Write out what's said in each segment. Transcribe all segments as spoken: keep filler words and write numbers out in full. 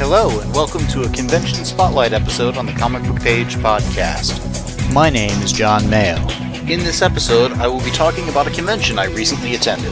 Hello, and welcome to a Convention Spotlight episode on the Comic Book Page podcast. My name is John Mayo. In this episode, I will be talking about a convention I recently attended.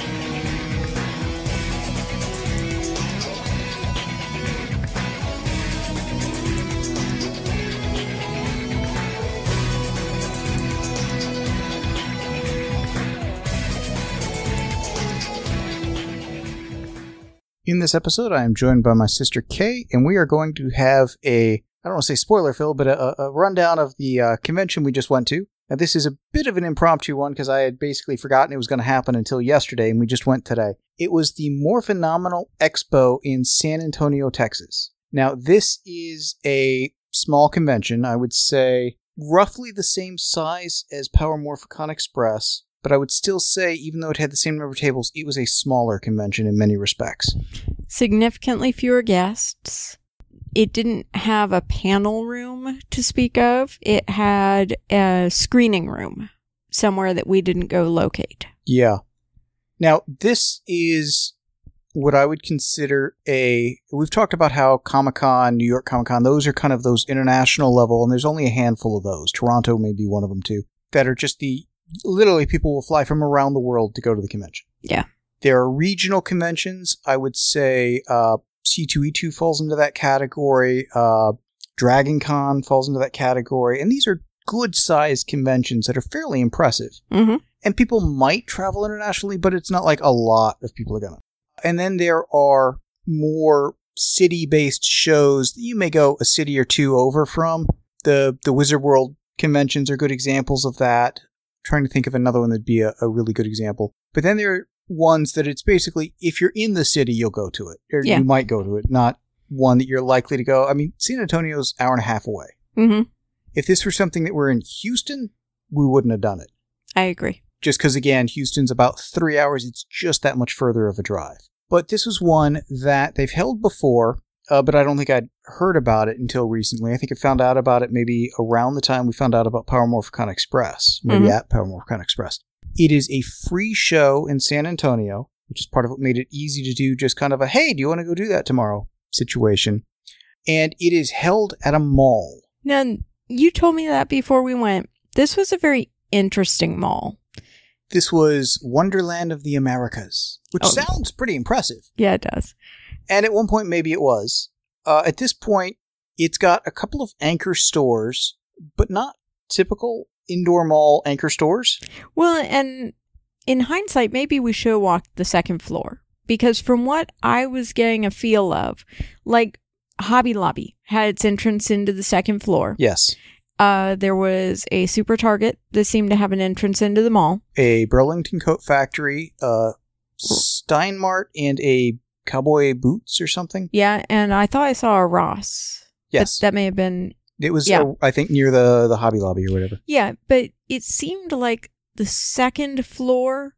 In this episode, I am joined by my sister Kay, and we are going to have a, I don't want to say spoiler fill, but a, a rundown of the uh, convention we just went to. Now, this is a bit of an impromptu one because I had basically forgotten it was going to happen until yesterday, and we just went today. It was the More Phenomenal Expo in San Antonio, Texas. Now, this is a small convention, I would say roughly the same size as Power Morphicon Express. But I would still say, even though it had the same number of tables, it was a smaller convention in many respects. Significantly fewer guests. It didn't have a panel room to speak of. It had a screening room somewhere that we didn't go locate. Yeah. Now, this is what I would consider a... We've talked about how Comic-Con, New York Comic-Con, those are kind of those international level, and there's only a handful of those. Toronto may be one of them, too. That are just the... Literally, people will fly from around the world to go to the convention. Yeah. There are regional conventions. I would say uh, C two E two falls into that category. Uh, Dragon Con falls into that category. And these are good-sized conventions that are fairly impressive. Mm-hmm. And people might travel internationally, but it's not like a lot of people are going to. And then there are more city-based shows that you may go a city or two over from. The, the Wizard World conventions are good examples of that. Trying to think of another one that'd be a, a really good example. But then there are ones that it's basically, if you're in the city, you'll go to it. Or yeah. you might go to it, not one that you're likely to go. I mean, San Antonio's an hour and a half away. Mm-hmm. If this were something that were in Houston, we wouldn't have done it. I agree. Just because, again, Houston's about three hours. It's just that much further of a drive. But this was one that they've held before, uh, but I don't think I'd heard about it until recently. I think I found out about it maybe around the time we found out about Power Morphicon Express, maybe mm-hmm. at Power Morphicon Express. It is a free show in San Antonio, which is part of what made it easy to do just kind of a, hey, do you want to go do that tomorrow situation? And it is held at a mall. Now, you told me that before we went. This was a very interesting mall. This was Wonderland of the Americas, which oh. sounds pretty impressive. Yeah, it does. And at one point, maybe it was. Uh, at this point, it's got a couple of anchor stores, but not typical indoor mall anchor stores. Well, and in hindsight, maybe we should have walked the second floor. Because from what I was getting a feel of, like Hobby Lobby had its entrance into the second floor. Yes. Uh, there was a Super Target that seemed to have an entrance into the mall. A Burlington Coat Factory, uh, Steinmart, and a Cowboy Boots or something? Yeah, and I thought I saw a Ross. Yes. That, that may have been... It was, yeah. uh, I think, near the, the Hobby Lobby or whatever. Yeah, but it seemed like the second floor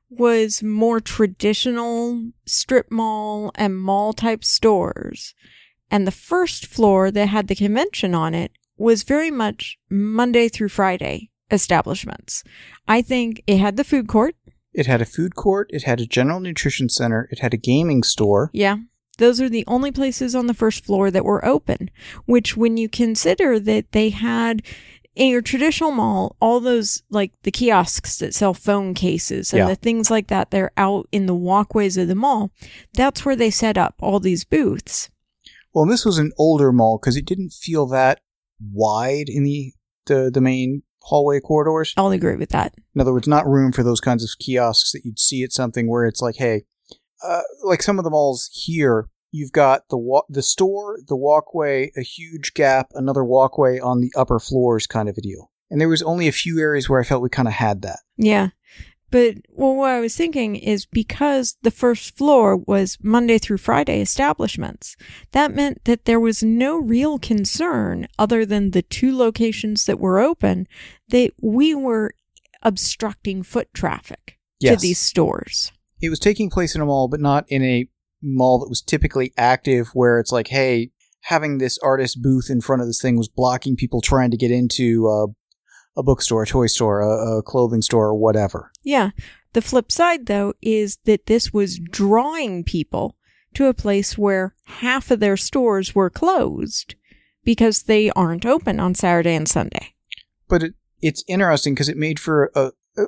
was more traditional strip mall and mall-type stores. And the first floor that had the convention on it was very much Monday through Friday establishments. I think it had the food court. It had a food court, it had a general nutrition center, it had a gaming store. Yeah. Those are the only places on the first floor that were open, which when you consider that they had in your traditional mall, all those, like the kiosks that sell phone cases and yeah. the things like that, they're out in the walkways of the mall. That's where they set up all these booths. Well, this was an older mall because it didn't feel that wide in the, the, the main hallway corridors. I'll agree with that. In other words, not room for those kinds of kiosks that you'd see at something where it's like, hey, uh, like some of the malls here, you've got the wa- the store, the walkway, a huge gap, another walkway on the upper floors kind of a deal. And there was only a few areas where I felt we kind of had that. Yeah. But well, what I was thinking is because the first floor was Monday through Friday establishments, that meant that there was no real concern other than the two locations that were open that we were obstructing foot traffic yes. to these stores. It was taking place in a mall, but not in a mall that was typically active where it's like, hey, having this artist booth in front of this thing was blocking people trying to get into uh, a bookstore, a toy store, a, a clothing store, or whatever. Yeah. The flip side, though, is that this was drawing people to a place where half of their stores were closed because they aren't open on Saturday and Sunday. But it, it's interesting because it made for a, a,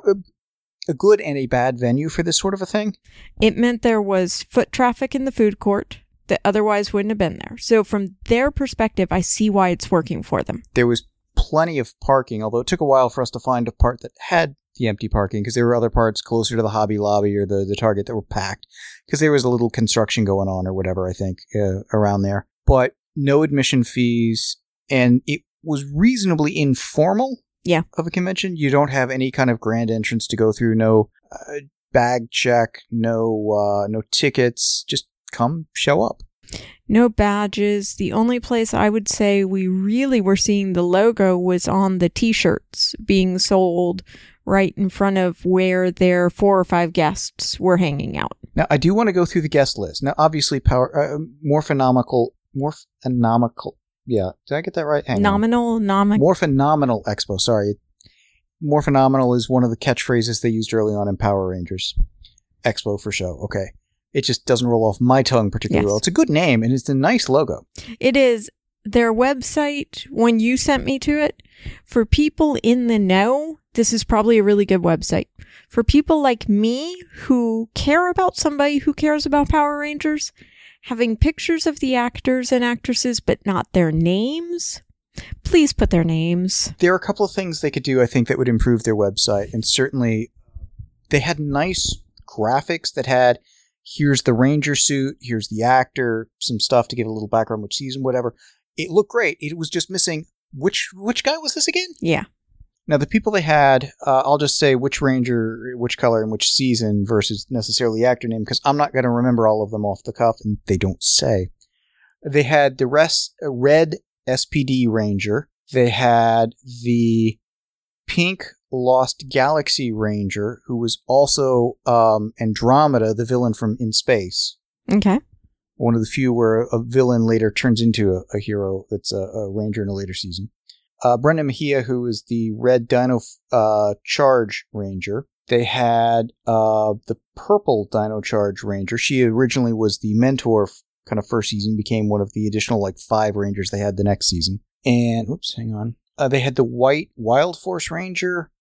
a good and a bad venue for this sort of a thing. It meant there was foot traffic in the food court that otherwise wouldn't have been there. So from their perspective, I see why it's working for them. There was plenty of parking, although it took a while for us to find a part that had the empty parking because there were other parts closer to the Hobby Lobby or the, the Target that were packed because there was a little construction going on or whatever, I think, uh, around there. But no admission fees, and it was reasonably informal yeah. of a convention. You don't have any kind of grand entrance to go through, no uh, bag check, no uh, no tickets, just come, show up. No badges. The only place I would say we really were seeing the logo was on the t-shirts being sold right in front of where their four or five guests were hanging out. Now, I do want to go through the guest list. Now, obviously, power uh, Morphonomical, Morphonomical, yeah, did I get that right? Hang Nominal, nomic. Morphonomical Expo, sorry. Morphonomical is one of the catchphrases they used early on in Power Rangers. Expo for show, okay. It just doesn't roll off my tongue particularly yes. well. It's a good name, and it's a nice logo. It is. Their website, when you sent me to it, for people in the know, this is probably a really good website. For people like me who care about somebody who cares about Power Rangers, having pictures of the actors and actresses but not their names, please put their names. There are a couple of things they could do, I think, that would improve their website. And certainly, they had nice graphics that had, here's the Ranger suit, here's the actor, some stuff to give a little background, which season, whatever. It looked great. It was just missing, which which guy was this again? Yeah. Now, the people they had, uh, I'll just say which Ranger, which color, and which season versus necessarily the actor name, because I'm not going to remember all of them off the cuff, and they don't say. They had the rest, uh, red S P D Ranger. They had the pink Lost Galaxy Ranger, who was also um, Andromeda, the villain from In Space. Okay. One of the few where a villain later turns into a, a hero that's a, a ranger in a later season. Uh, Brenda Mejia, who is the red Dino uh, Charge Ranger. They had uh, the purple Dino Charge Ranger. She originally was the mentor kind of first season, became one of the additional like five Rangers they had the next season. And, oops, hang on. Uh, they had the white Wild Force Ranger,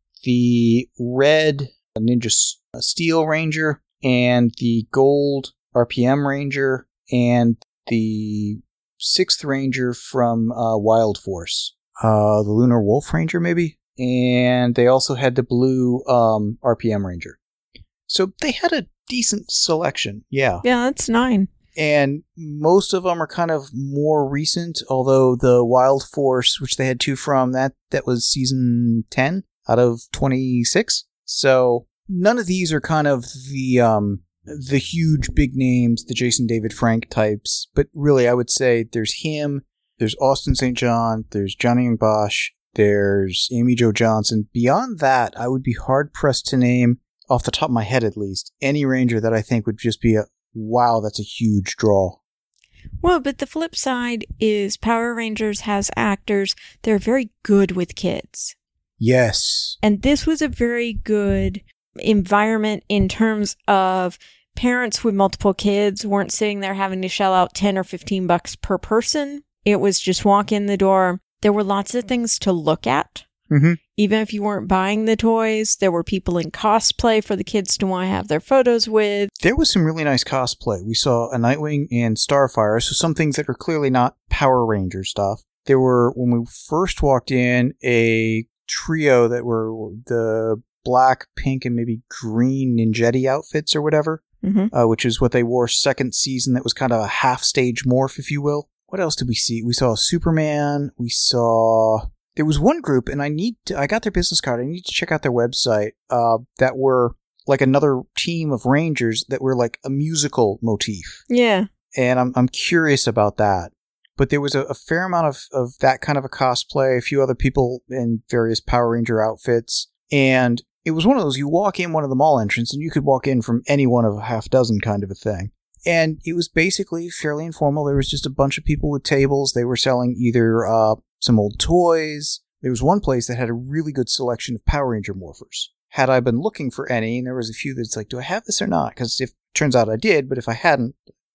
the red Ninja Steel Ranger, and the gold R P M Ranger, and the sixth Ranger from uh, Wild Force. Uh, the Lunar Wolf Ranger, maybe? And they also had the blue um, R P M Ranger. So they had a decent selection, yeah. Yeah, that's nine. And most of them are kind of more recent, although the Wild Force, which they had two from, that, that was season ten out of twenty-six. So none of these are kind of the um, the huge big names, the Jason David Frank types. But really, I would say there's him, there's Austin Saint John, there's Johnny Young Bosch, there's Amy Jo Johnson. Beyond that, I would be hard-pressed to name, off the top of my head at least, any Ranger that I think would just be a, wow, that's a huge draw. Well, but the flip side is Power Rangers has actors. They're very good with kids. Yes. And this was a very good environment in terms of parents with multiple kids weren't sitting there having to shell out ten or fifteen bucks per person. It was just walk in the door. There were lots of things to look at. Mm-hmm. Even if you weren't buying the toys, there were people in cosplay for the kids to want to have their photos with. There was some really nice cosplay. We saw a Nightwing and Starfire, so some things that are clearly not Power Ranger stuff. There were, when we first walked in, a trio that were the black, pink, and maybe green Ninjetti outfits or whatever, mm-hmm. uh, which is what they wore second season. That was kind of a half-stage morph, if you will. What else did we see? We saw Superman. We saw... There was one group, and I need to, I got their business card. I need to check out their website, uh, that were like another team of Rangers that were like a musical motif. Yeah. And I'm I'm curious about that. But there was a, a fair amount of, of that kind of a cosplay, a few other people in various Power Ranger outfits. And it was one of those, you walk in one of the mall entrances, and you could walk in from any one of a half dozen kind of a thing. And it was basically fairly informal. There was just a bunch of people with tables. They were selling either uh, some old toys. There was one place that had a really good selection of Power Ranger morphers. Had I been looking for any, and there was a few that's like, do I have this or not? Because if turns out I did, but if I hadn't,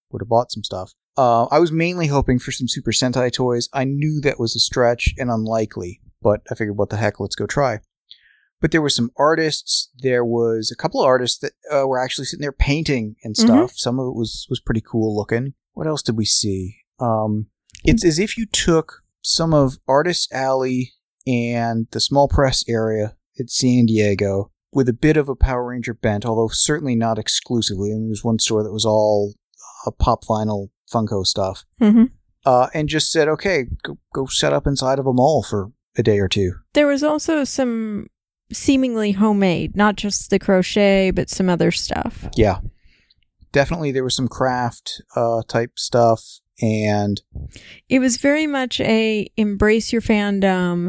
would have bought some stuff. Uh, I was mainly hoping for some Super Sentai toys. I knew that was a stretch and unlikely, but I figured, what the heck, let's go try. But there were some artists. There was a couple of artists that uh, were actually sitting there painting and stuff. Mm-hmm. Some of it was, was pretty cool looking. What else did we see? Um, it's as if you took some of Artist Alley and the small press area at San Diego with a bit of a Power Ranger bent, although certainly not exclusively. I mean, there was one store that was all uh, pop vinyl Funko stuff. Mm-hmm. Uh, and just said, okay, go, go set up inside of a mall for a day or two. There was also some seemingly homemade, not just the crochet, but some other stuff. Yeah. Definitely there was some craft uh, type stuff, and it was very much a embrace your fandom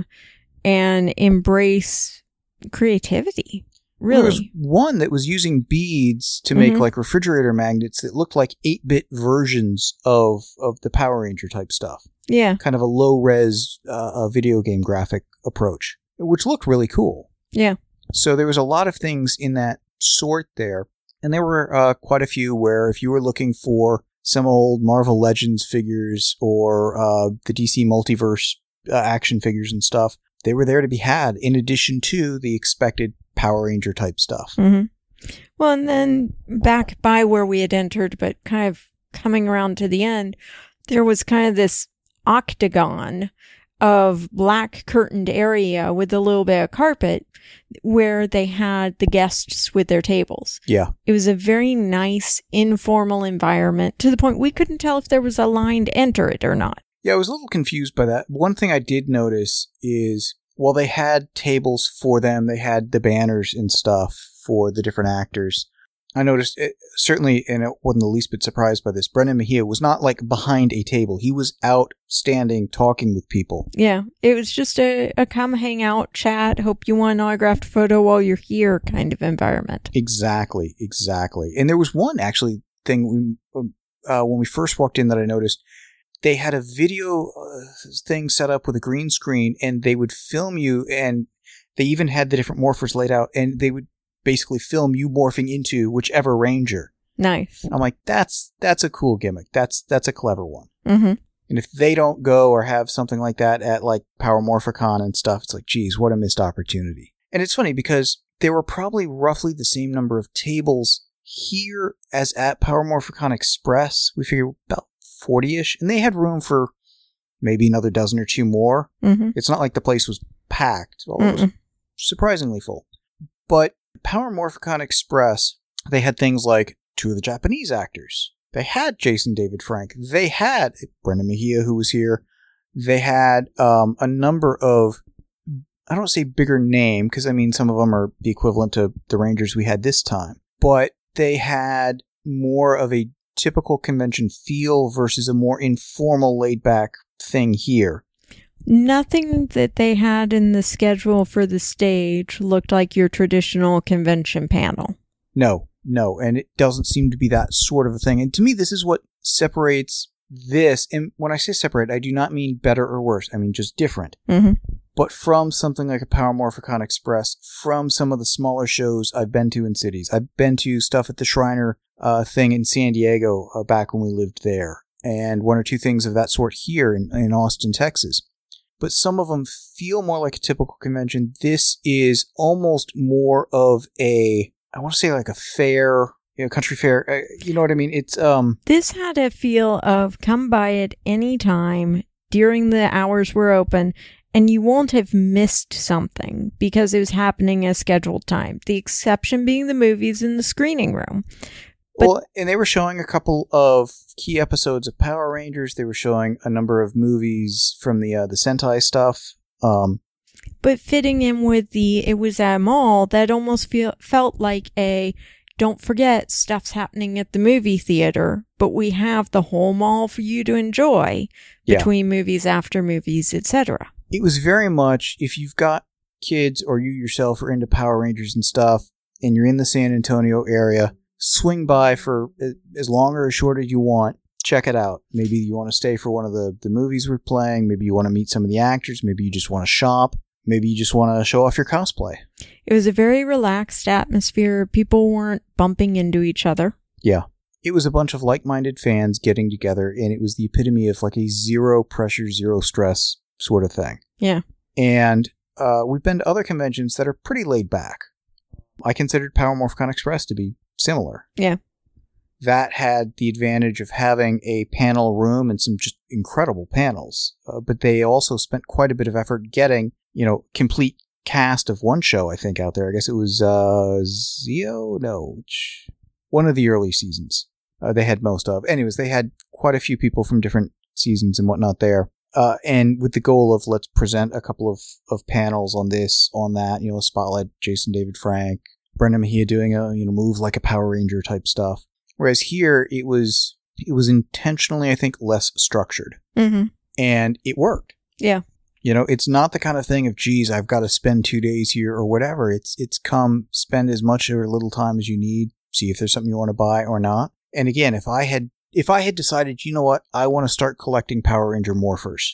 and embrace creativity. Really? There was one that was using beads to make mm-hmm. like refrigerator magnets that looked like eight-bit versions of, of the Power Ranger type stuff. Yeah. Kind of a low-res uh, video game graphic approach, which looked really cool. Yeah. So there was a lot of things in that sort there. And there were uh, quite a few where if you were looking for some old Marvel Legends figures or uh, the D C Multiverse uh, action figures and stuff, they were there to be had in addition to the expected Power Ranger type stuff. Mm-hmm. Well, and then back by where we had entered, but kind of coming around to the end, there was kind of this octagon of black curtained area with a little bit of carpet where they had the guests with their tables. Yeah. It was a very nice, informal environment to the point we couldn't tell if there was a line to enter it or not. Yeah, I was a little confused by that. One thing I did notice is while they had tables for them, they had the banners and stuff for the different actors. I noticed, it, certainly, and it wasn't the least bit surprised by this, Brendan Mejia was not like behind a table. He was out standing, talking with people. Yeah, it was just a, a come hang out, chat, hope you want an autographed photo while you're here kind of environment. Exactly, exactly. And there was one, actually, thing we, uh, when we first walked in that I noticed. They had a video uh, thing set up with a green screen, and they would film you, and they even had the different morphers laid out, and they would basically film you morphing into whichever Ranger. Nice. I'm like, that's that's a cool gimmick. That's that's a clever one. Mm-hmm. And if they don't go or have something like that at like Power Morphicon and stuff, it's like, geez, what a missed opportunity. And it's funny because there were probably roughly the same number of tables here as at Power Morphicon Express. We figure about forty-ish, and they had room for maybe another dozen or two more. Mm-hmm. It's not like the place was packed, although it was surprisingly full. But Power Morphicon Express, they had things like two of the Japanese actors. They had Jason David Frank. They had Brendan Mejia, who was here. They had um, a number of, I don't say bigger name, because I mean some of them are the equivalent to the Rangers we had this time. But they had more of a typical convention feel versus a more informal, laid-back thing here. Nothing that they had in the schedule for the stage looked like your traditional convention panel. No, no, and it doesn't seem to be that sort of a thing. And to me, this is what separates this, and when I say separate, I do not mean better or worse. I mean just different. Mm-hmm. But from something like a Power Morphicon Express, from some of the smaller shows I've been to in cities. I've been to stuff at the Shriner uh, thing in San Diego uh, back when we lived there, and one or two things of that sort here in, in Austin, Texas. But some of them feel more like a typical convention. This is almost more of a, I want to say like a fair, you know, country fair. Uh, you know what I mean? It's um. This had a feel of come by it any time during the hours we're open, and you won't have missed something because it was happening at scheduled time. The exception being the movies in the screening room. But, well, and they were showing a couple of key episodes of Power Rangers. They were showing a number of movies from the uh, the Sentai stuff. Um, but fitting in with the, it was at a mall that almost feel, felt like a, don't forget, stuff's happening at the movie theater, but we have the whole mall for you to enjoy between yeah. movies, after movies, et cetera. It was very much, if you've got kids or you yourself are into Power Rangers and stuff, and you're in the San Antonio area, swing by for as long or as short as you want. Check it out. Maybe you want to stay for one of the, the movies we're playing. Maybe you want to meet some of the actors. Maybe you just want to shop. Maybe you just want to show off your cosplay. It was a very relaxed atmosphere. People weren't bumping into each other. Yeah. it was a bunch of like-minded fans getting together, and it was the epitome of like a zero pressure, zero stress sort of thing. Yeah. And uh, we've been to other conventions that are pretty laid back. I considered Power Morphicon Express to be similar. Yeah. That had the advantage of having a panel room and some just incredible panels. Uh, but they also spent quite a bit of effort getting, you know, complete cast of one show, I think, out there. I guess it was uh, Zeo? No. One of the early seasons. Uh, they had most of. Anyways, they had quite a few people from different seasons and whatnot there. Uh, and with the goal of let's present a couple of, of panels on this, on that, you know, spotlight Jason David Frank, Brendan Mejia doing a, you know, move like a Power Ranger type stuff. Whereas here it was, it was intentionally, I think, less structured. Mm-hmm. And it worked. Yeah. You know, it's not the kind of thing of, geez, I've got to spend two days here or whatever. It's, it's come spend as much or little time as you need, see if there's something you want to buy or not. And again, if I had, if I had decided, you know what, I want to start collecting Power Ranger morphers,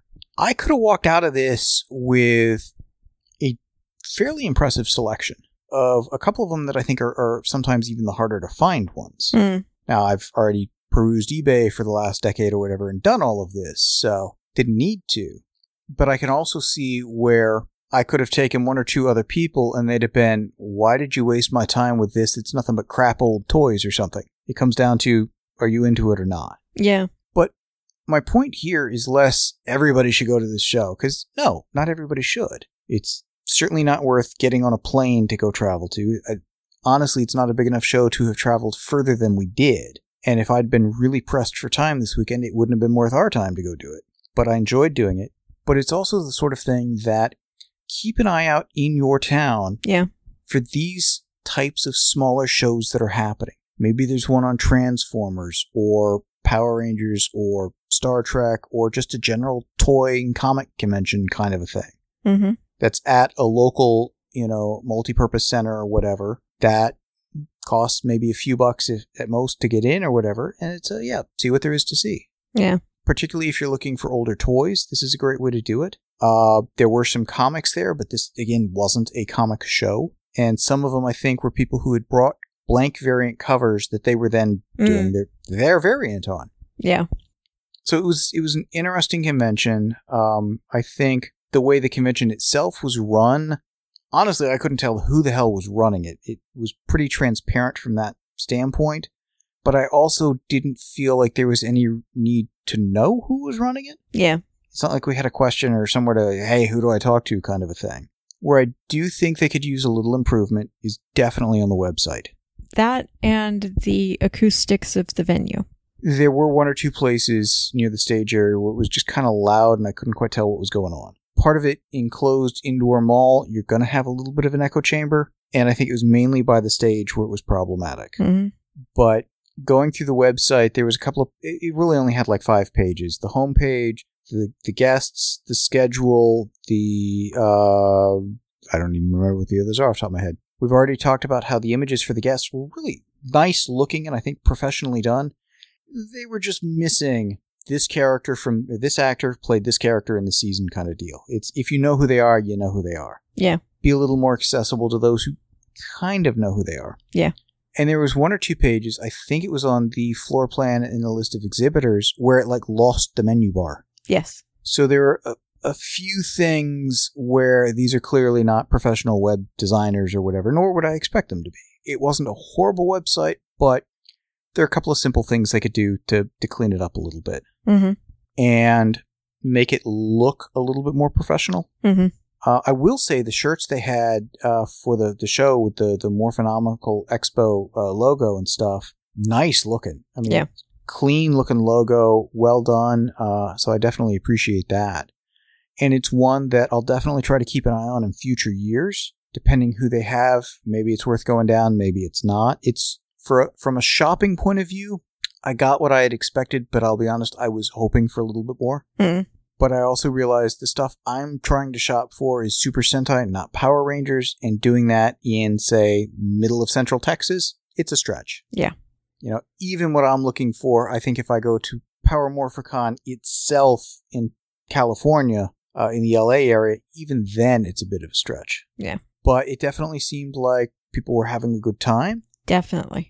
I could have walked out of this with a fairly impressive selection of a couple of them that I think are, are sometimes even the harder to find ones. Mm. Now, I've already perused eBay for the last decade or whatever and done all of this, so didn't need to. But I can also see where I could have taken one or two other people and they'd have been, why did you waste my time with this? It's nothing but crap old toys or something. It comes down to, are you into it or not? Yeah. But my point here is less everybody should go to this show, because no, not everybody should. It's certainly not worth getting on a plane to go travel to. I, honestly, it's not a big enough show to have traveled further than we did. And if I'd been really pressed for time this weekend, it wouldn't have been worth our time to go do it. But I enjoyed doing it. But it's also the sort of thing that keep an eye out in your town yeah. for these types of smaller shows that are happening. Maybe there's one on Transformers or Power Rangers or Star Trek or just a general toy and comic convention kind of a thing. Mm-hmm. That's at a local, you know, multi-purpose center or whatever that costs maybe a few bucks if, at most to get in or whatever. And it's a, yeah, see what there is to see. Yeah. Particularly if you're looking for older toys, this is a great way to do it. Uh, there were some comics there, but this, again, wasn't a comic show. And some of them, I think, were people who had brought blank variant covers that they were then mm. doing their, their variant on. Yeah. So it was it was an interesting convention. Um, I think the way the convention itself was run, honestly, I couldn't tell who the hell was running it. It was pretty transparent from that standpoint. But I also didn't feel like there was any need to know who was running it. Yeah. It's not like we had a question or somewhere to, hey, who do I talk to kind of a thing. Where I do think they could use a little improvement is definitely on the website. That and the acoustics of the venue. There were one or two places near the stage area where it was just kind of loud and I couldn't quite tell what was going on. Part of it, enclosed indoor mall, you're going to have a little bit of an echo chamber. And I think it was mainly by the stage where it was problematic. Mm-hmm. But going through the website, there was a couple of, it really only had like five pages. The homepage, the the guests, the schedule, the, uh, I don't even remember what the others are off the top of my head. We've already talked about how the images for the guests were really nice looking and I think professionally done. They were just missing this character from, this actor played this character in the season kind of deal. It's, if you know who they are, you know who they are. Yeah. Be a little more accessible to those who kind of know who they are. Yeah. And there was one or two pages, I think it was on the floor plan in the list of exhibitors, where it like lost the menu bar. Yes. So there are a, a few things where these are clearly not professional web designers or whatever, nor would I expect them to be. It wasn't a horrible website, but there are a couple of simple things they could do to, to clean it up a little bit. Mm-hmm. And make it look a little bit more professional. Mm-hmm. Uh, I will say the shirts they had uh, for the, the show with the, the Morphonomical Expo uh, logo and stuff, nice looking. I mean, yeah. Clean looking logo, well done. Uh, so I definitely appreciate that. And it's one that I'll definitely try to keep an eye on in future years, depending who they have. Maybe it's worth going down, maybe it's not. It's for from a shopping point of view, I got what I had expected, but I'll be honest, I was hoping for a little bit more. Mm. But I also realized the stuff I'm trying to shop for is Super Sentai, not Power Rangers, and doing that in, say, middle of Central Texas, it's a stretch. Yeah. You know, even what I'm looking for, I think if I go to Power Morphicon itself in California, uh, in the L A area, even then it's a bit of a stretch. Yeah. But it definitely seemed like people were having a good time. Definitely.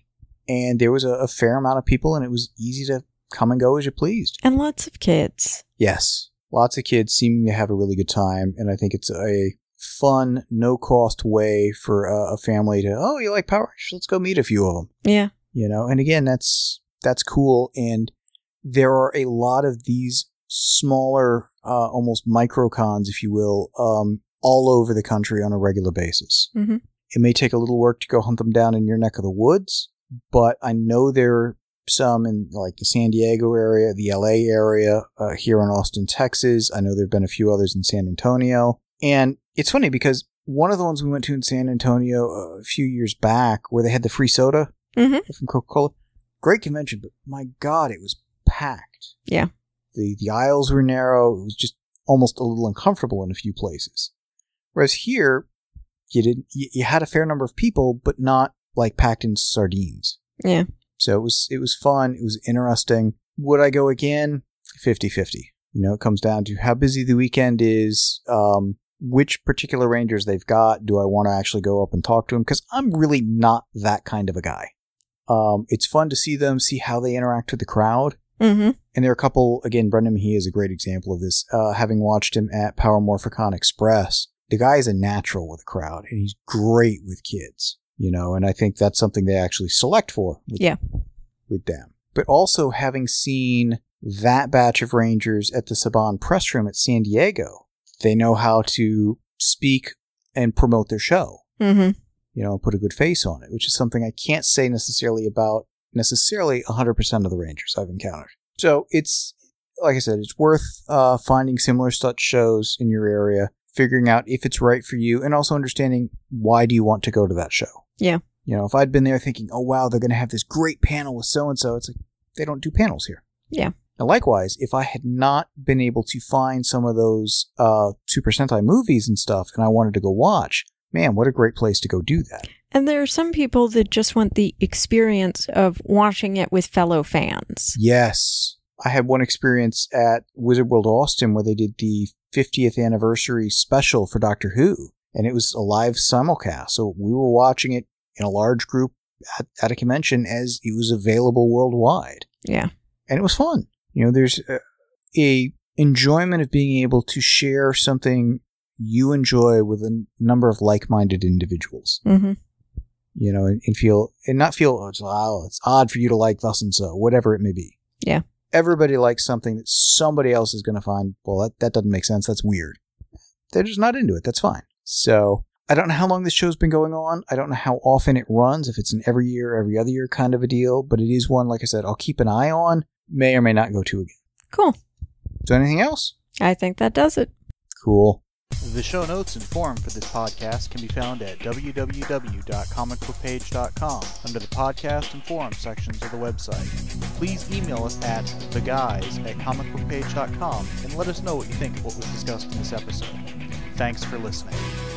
and there was a, a fair amount of people, and it was easy to come and go as you pleased. And lots of kids. Yes. Lots of kids seeming to have a really good time, and I think it's a fun, no-cost way for a, a family to, oh, you like Power Rangers? Let's go meet a few of them. Yeah. You know, and again, that's that's cool, and there are a lot of these smaller, uh, almost microcons, if you will, um, all over the country on a regular basis. Mm-hmm. It may take a little work to go hunt them down in your neck of the woods, but I know there are some in like the San Diego area, the L A area, uh, here in Austin, Texas. I know there have been a few others in San Antonio. And it's funny because one of the ones we went to in San Antonio a few years back where they had the free soda mm-hmm. from Coca-Cola, great convention, but my God, it was packed. Yeah. The, the aisles were narrow. It was just almost a little uncomfortable in a few places. Whereas here, you didn't, you, you had a fair number of people, but not like packed in sardines. Yeah. So it was, it was fun. It was interesting. Would I go again? fifty-fifty. You know, it comes down to how busy the weekend is, um, which particular Rangers they've got. Do I want to actually go up and talk to them? Because I'm really not that kind of a guy. Um, it's fun to see them, see how they interact with the crowd. Mm-hmm. And there are a couple, again, Brendan Mahee is a great example of this. Uh, having watched him at Power Morphicon Express, the guy is a natural with a crowd, and he's great with kids, you know, and I think that's something they actually select for with, yeah. with them. But also having seen that batch of Rangers at the Saban press room at San Diego, they know how to speak and promote their show, mm-hmm. you know, put a good face on it, which is something I can't say necessarily about necessarily one hundred percent of the Rangers I've encountered. So it's, like I said, it's worth uh, finding similar such shows in your area, figuring out if it's right for you, and also understanding why do you want to go to that show. Yeah. You know, if I'd been there thinking, oh, wow, they're going to have this great panel with so-and-so, it's like, they don't do panels here. Yeah. Now, likewise, if I had not been able to find some of those uh, Super Sentai movies and stuff, and I wanted to go watch, man, what a great place to go do that. And there are some people that just want the experience of watching it with fellow fans. Yes. I had one experience at Wizard World Austin where they did the fiftieth anniversary special for Doctor Who, and it was a live simulcast. So we were watching it in a large group at, at a convention as it was available worldwide. Yeah. And it was fun. You know, there's a, a enjoyment of being able to share something you enjoy with a number of like-minded individuals. Mm-hmm. You know, and, and feel, and not feel, oh, it's, oh, it's odd for you to like thus and so, whatever it may be. Yeah. Everybody likes something that somebody else is going to find, well, that, that doesn't make sense. That's weird. They're just not into it. That's fine. So I don't know how long this show's been going on. I don't know how often it runs, if it's an every year, every other year kind of a deal, but it is one, like I said, I'll keep an eye on, may or may not go to again. Cool. So anything else? I think that does it. Cool. The show notes and forum for this podcast can be found at w w w dot comic book page dot com under the podcast and forum sections of the website. Please email us at the guys at comic book page dot com and let us know what you think of what was discussed in this episode. Thanks for listening.